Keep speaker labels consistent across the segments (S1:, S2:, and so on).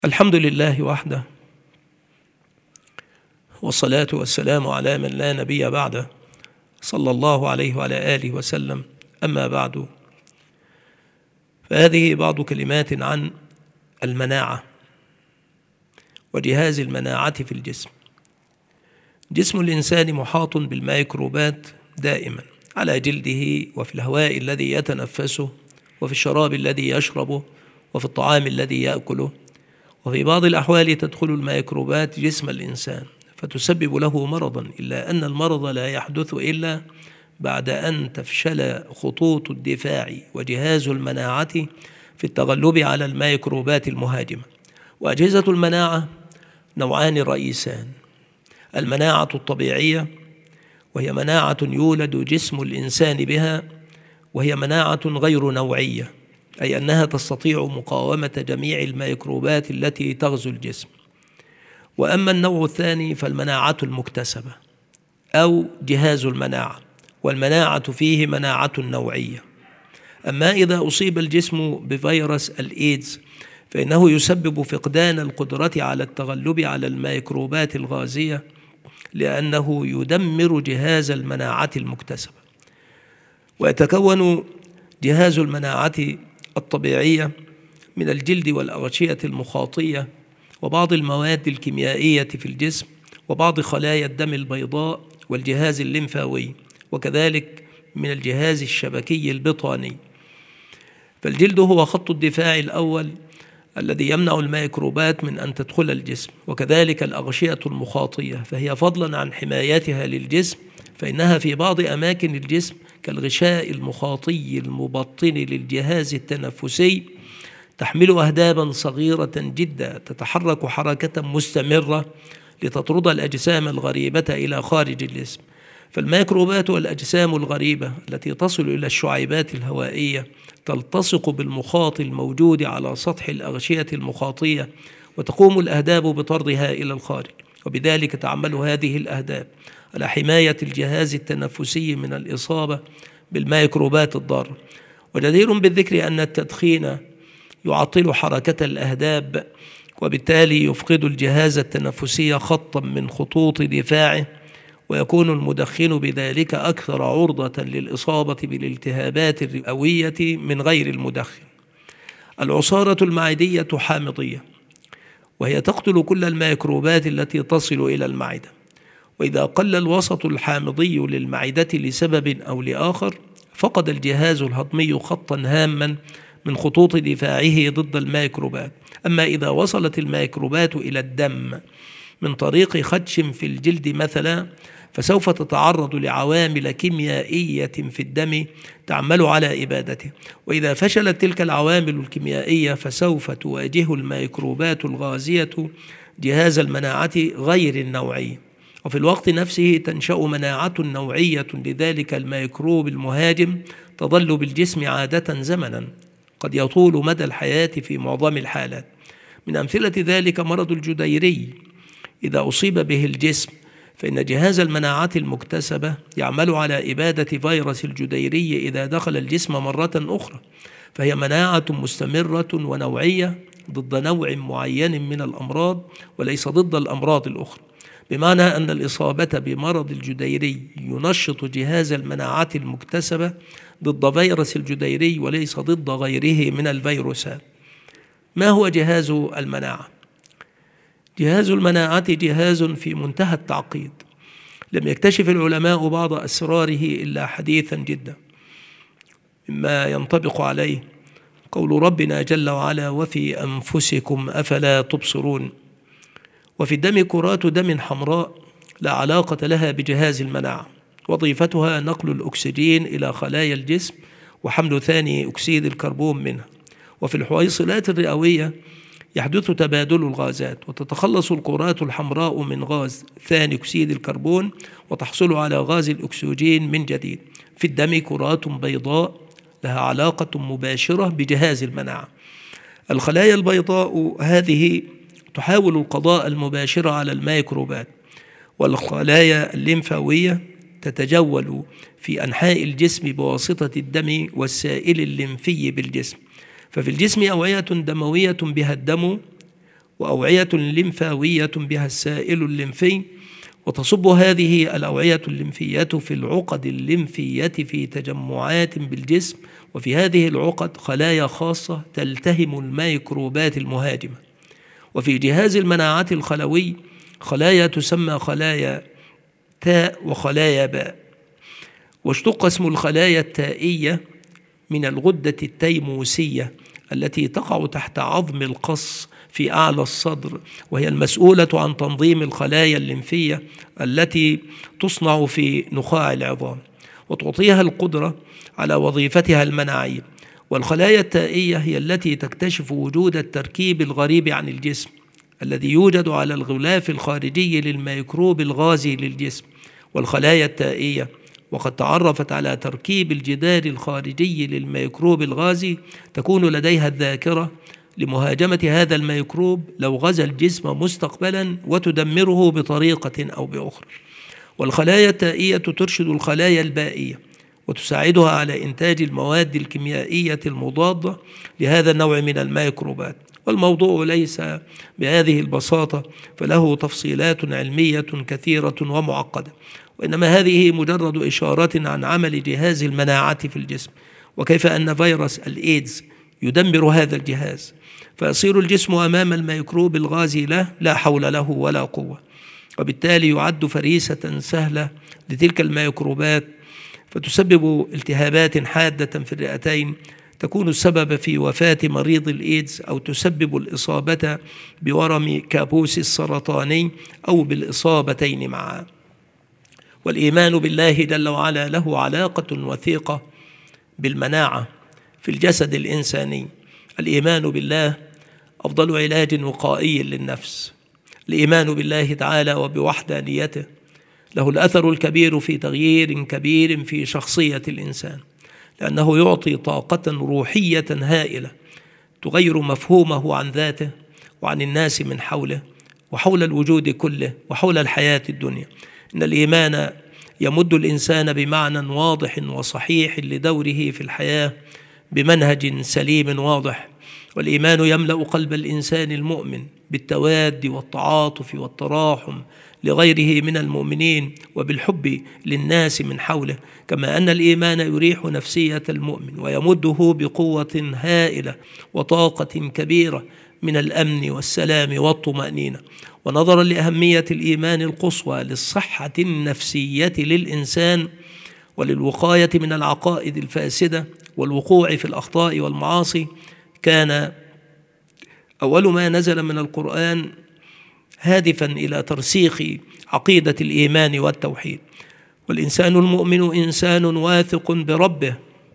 S1: الحمد لله وحده، والصلاة والسلام على من لا نبي بعده، صلى الله عليه وعلى آله وسلم. أما بعد، فهذه بعض كلمات عن المناعة وجهاز المناعة في الجسم. جسم الإنسان محاط بالميكروبات دائما على جلده، وفي الهواء الذي يتنفسه، وفي الشراب الذي يشربه، وفي الطعام الذي يأكله. وفي بعض الأحوال تدخل الميكروبات جسم الإنسان فتسبب له مرضا، إلا أن المرض لا يحدث إلا بعد أن تفشل خطوط الدفاع وجهاز المناعة في التغلب على الميكروبات المهاجمة. وأجهزة المناعة نوعان رئيسان: المناعة الطبيعية، وهي مناعة يولد جسم الإنسان بها، وهي مناعة غير نوعية، أي أنها تستطيع مقاومة جميع الميكروبات التي تغزو الجسم. وأما النوع الثاني فالمناعة المكتسبة أو جهاز المناعة، والمناعة فيه مناعة نوعية. أما إذا أصيب الجسم بفيروس الإيدز فإنه يسبب فقدان القدرة على التغلب على الميكروبات الغازية، لأنه يدمر جهاز المناعة المكتسبة. ويتكون جهاز المناعة الطبيعية من الجلد والأغشية المخاطية، وبعض المواد الكيميائية في الجسم، وبعض خلايا الدم البيضاء، والجهاز الليمفاوي، وكذلك من الجهاز الشبكي البطاني. فالجلد هو خط الدفاع الأول الذي يمنع الميكروبات من أن تدخل الجسم، وكذلك الأغشية المخاطية، فهي فضلا عن حمايتها للجسم فإنها في بعض أماكن الجسم كالغشاء المخاطي المبطن للجهاز التنفسي تحمل أهدابا صغيرة جدا تتحرك حركة مستمرة لتطرد الأجسام الغريبة إلى خارج الجسم. فالميكروبات والأجسام الغريبة التي تصل إلى الشعيبات الهوائية تلتصق بالمخاط الموجود على سطح الأغشية المخاطية، وتقوم الأهداب بطردها إلى الخارج، وبذلك تعمل هذه الأهداب على حماية الجهاز التنفسي من الإصابة بالميكروبات الضارة. وجدير بالذكر أن التدخين يعطل حركة الأهداب، وبالتالي يفقد الجهاز التنفسي خطا من خطوط دفاعه، ويكون المدخن بذلك أكثر عرضة للإصابة بالالتهابات الرئوية من غير المدخن. العصارة المعدية حامضية، وهي تقتل كل الميكروبات التي تصل إلى المعدة. وإذا قل الوسط الحامضي للمعدة لسبب أو لآخر فقد الجهاز الهضمي خطا هاما من خطوط دفاعه ضد الميكروبات. أما إذا وصلت الميكروبات إلى الدم من طريق خدش في الجلد مثلا، فسوف تتعرض لعوامل كيميائية في الدم تعمل على إبادته. وإذا فشلت تلك العوامل الكيميائية فسوف تواجه الميكروبات الغازية جهاز المناعة غير النوعي، وفي الوقت نفسه تنشأ مناعة نوعية لذلك الميكروب المهاجم تظل بالجسم عادة زمنا قد يطول مدى الحياة في معظم الحالات. من أمثلة ذلك مرض الجديري، إذا أصيب به الجسم فإن جهاز المناعة المكتسبة يعمل على إبادة فيروس الجديري إذا دخل الجسم مرة أخرى، فهي مناعة مستمرة ونوعية ضد نوع معين من الأمراض وليس ضد الأمراض الأخرى، بمعنى أن الإصابة بمرض الجديري ينشط جهاز المناعة المكتسبة ضد فيروس الجديري وليس ضد غيره من الفيروسات. ما هو جهاز المناعة؟ جهاز المناعة جهاز في منتهى التعقيد، لم يكتشف العلماء بعض أسراره إلا حديثا جدا. مما ينطبق عليه قول ربنا جل وعلا: وفي أنفسكم أفلا تبصرون. وفي الدم كرات دم حمراء لا علاقة لها بجهاز المناعة، وظيفتها نقل الأكسجين إلى خلايا الجسم وحمل ثاني أكسيد الكربون منها. وفي الحويصلات الرئوية يحدث تبادل الغازات، وتتخلص الكرات الحمراء من غاز ثاني أكسيد الكربون وتحصل على غاز الأكسجين من جديد. في الدم كرات بيضاء لها علاقة مباشرة بجهاز المناعة. الخلايا البيضاء هذه تحاول القضاء المباشر على الميكروبات، والخلايا الليمفاوية تتجول في أنحاء الجسم بواسطة الدم والسائل الليمفي بالجسم. ففي الجسم أوعية دموية بها الدم وأوعية لمفاوية بها السائل الليمفي، وتصب هذه الأوعية الليمفية في العقد الليمفية في تجمعات بالجسم، وفي هذه العقد خلايا خاصة تلتهم الميكروبات المهاجمة. وفي جهاز المناعة الخلوي خلايا تسمى خلايا تاء وخلايا باء. واشتق اسم الخلايا التائية من الغدة التيموسية التي تقع تحت عظم القص في أعلى الصدر، وهي المسؤولة عن تنظيم الخلايا الليمفية التي تصنع في نخاع العظام وتعطيها القدرة على وظيفتها المناعية. والخلايا التائية هي التي تكتشف وجود التركيب الغريب عن الجسم الذي يوجد على الغلاف الخارجي للميكروب الغازي للجسم. والخلايا التائية وقد تعرفت على تركيب الجدار الخارجي للميكروب الغازي تكون لديها الذاكرة لمهاجمة هذا الميكروب لو غزا الجسم مستقبلا وتدمره بطريقة أو بأخرى. والخلايا التائية ترشد الخلايا البائية وتساعدها على إنتاج المواد الكيميائية المضادة لهذا النوع من الميكروبات. والموضوع ليس بهذه البساطة، فله تفصيلات علمية كثيرة ومعقدة، وإنما هذه مجرد إشارة عن عمل جهاز المناعة في الجسم، وكيف أن فيروس الإيدز يدمر هذا الجهاز، فيصير الجسم أمام الميكروب الغازي لا حول له ولا قوة، وبالتالي يعد فريسة سهلة لتلك الميكروبات، فتسبب التهابات حادة في الرئتين تكون السبب في وفاة مريض الإيدز، أو تسبب الإصابة بورم كابوس السرطاني أو بالإصابتين معا. والإيمان بالله جل وعلا له علاقة وثيقة بالمناعة في الجسد الإنساني. الإيمان بالله أفضل علاج وقائي للنفس. الإيمان بالله تعالى وبوحدانيته له الأثر الكبير في تغيير كبير في شخصية الإنسان، لأنه يعطي طاقة روحية هائلة تغير مفهومه عن ذاته وعن الناس من حوله وحول الوجود كله وحول الحياة الدنيا. إن الإيمان يمد الإنسان بمعنى واضح وصحيح لدوره في الحياة بمنهج سليم واضح. والإيمان يملأ قلب الإنسان المؤمن بالتواد والتعاطف والتراحم لغيره من المؤمنين وبالحب للناس من حوله، كما أن الإيمان يريح نفسية المؤمن ويمده بقوة هائلة وطاقة كبيرة من الأمن والسلام والطمأنينة. ونظرا لأهمية الإيمان القصوى للصحة النفسية للإنسان وللوقاية من العقائد الفاسدة والوقوع في الأخطاء والمعاصي، كان أول ما نزل من القرآن هادفا إلى ترسيخ عقيدة الإيمان والتوحيد. والإنسان المؤمن إنسان واثق بربه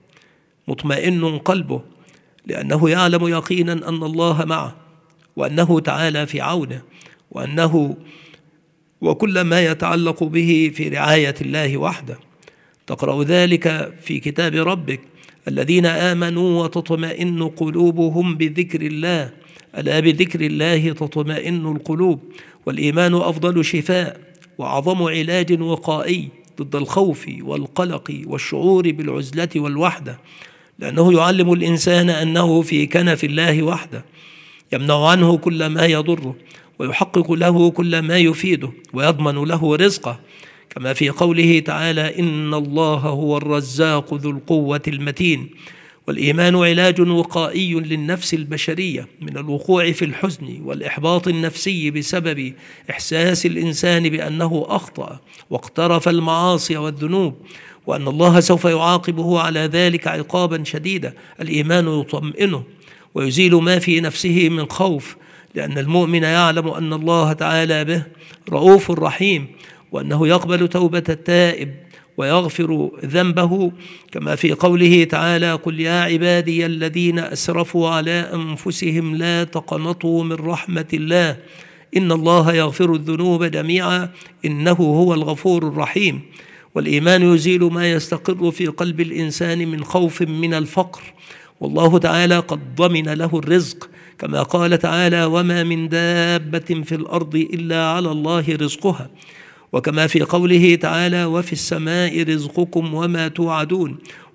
S1: مطمئن قلبه، لأنه يعلم يقينا أن الله معه، وأنه تعالى في عونه، وأنه وكل ما يتعلق به في رعاية الله وحده. تقرأ ذلك في كتاب ربك: الذين آمنوا وتطمئن قلوبهم بذكر الله، ألا بذكر الله تطمئن القلوب. والإيمان أفضل شفاء وأعظم علاج وقائي ضد الخوف والقلق والشعور بالعزلة والوحدة، لأنه يعلم الإنسان أنه في كنف الله وحده، يمنع عنه كل ما يضره ويحقق له كل ما يفيده ويضمن له رزقه، كما في قوله تعالى: إن الله هو الرزاق ذو القوة المتين. والإيمان علاج وقائي للنفس البشرية من الوقوع في الحزن والإحباط النفسي بسبب إحساس الإنسان بأنه أخطأ واقترف المعاصي والذنوب، وأن الله سوف يعاقبه على ذلك عقابا شديدا. الإيمان يطمئنه ويزيل ما في نفسه من خوف، لأن المؤمن يعلم أن الله تعالى به رؤوف رحيم، وأنه يقبل توبة التائب ويغفر ذنبه، كما في قوله تعالى: قل يا عبادي الذين أسرفوا على أنفسهم لا تقنطوا من رحمة الله إن الله يغفر الذنوب جميعا إنه هو الغفور الرحيم. والإيمان يزيل ما يستقر في قلب الإنسان من خوف من الفقر، والله تعالى قد ضمن له الرزق، كما قال تعالى: وما من دابة في الأرض إلا على الله رزقها، وكما في قوله تعالى: وفي السماء رزقكم وما توعدون.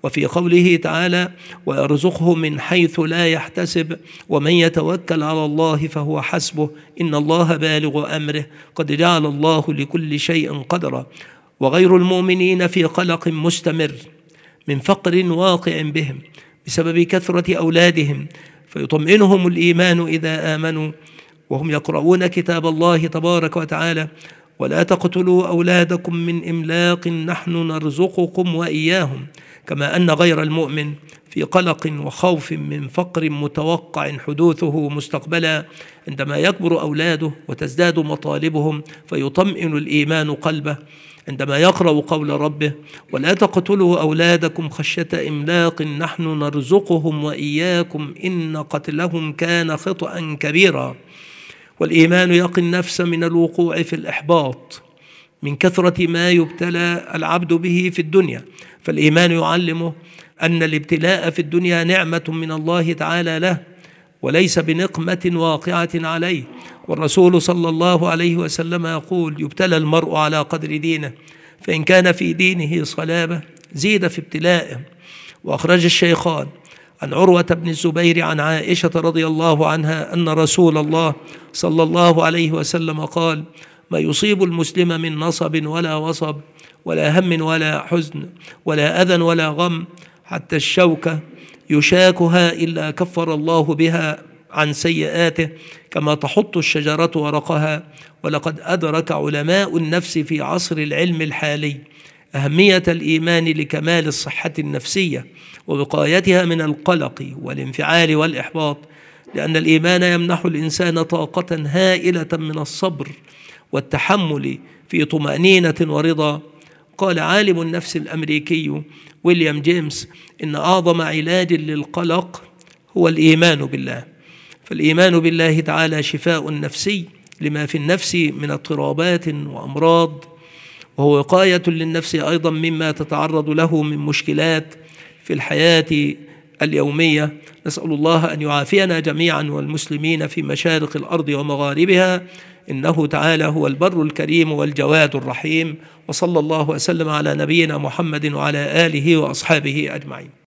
S1: وفي قوله تعالى: ويرزقه من حيث لا يحتسب ومن يتوكل على الله فهو حسبه إن الله بالغ أمره قد جعل الله لكل شيء قدرا. وغير المؤمنين في قلق مستمر من فقر واقع بهم بسبب كثرة أولادهم، فيطمئنهم الإيمان إذا آمنوا وهم يقرؤون كتاب الله تبارك وتعالى: ولا تقتلوا أولادكم من إملاق نحن نرزقكم وإياهم. كما أن غير المؤمن في قلق وخوف من فقر متوقع حدوثه مستقبلا عندما يكبر أولاده وتزداد مطالبهم، فيطمئن الإيمان قلبه عندما يقرأ قول ربه: ولا تقتلوا أولادكم خشية إملاق نحن نرزقهم وإياكم إن قتلهم كان خطأ كبيرا. والإيمان يقي النفس من الوقوع في الإحباط من كثرة ما يبتلى العبد به في الدنيا، فالإيمان يعلمه أن الابتلاء في الدنيا نعمة من الله تعالى له وليس بنقمة واقعة عليه. والرسول صلى الله عليه وسلم يقول: يبتلى المرء على قدر دينه، فإن كان في دينه صلابة زيد في ابتلائه. وأخرج الشيخان عن عروة بن الزبير عن عائشة رضي الله عنها أن رسول الله صلى الله عليه وسلم قال: ما يصيب المسلم من نصب ولا وصب ولا هم ولا حزن ولا أذى ولا غم حتى الشوكة يشاكها إلا كفر الله بها عن سيئاته كما تحط الشجرة ورقها. ولقد أدرك علماء النفس في عصر العلم الحالي أهمية الإيمان لكمال الصحة النفسية ووقايتها من القلق والانفعال والإحباط، لأن الإيمان يمنح الإنسان طاقة هائلة من الصبر والتحمل في طمأنينة ورضا. قال عالم النفس الأمريكي ويليام جيمس: إن أعظم علاج للقلق هو الإيمان بالله. فالإيمان بالله تعالى شفاء نفسي لما في النفس من اضطرابات وأمراض، وهو وقاية للنفس أيضا مما تتعرض له من مشكلات في الحياة اليومية. نسأل الله أن يعافينا جميعا والمسلمين في مشارق الأرض ومغاربها، إنه تعالى هو البر الكريم والجواد الرحيم. وصلى الله وسلم على نبينا محمد وعلى آله وأصحابه أجمعين.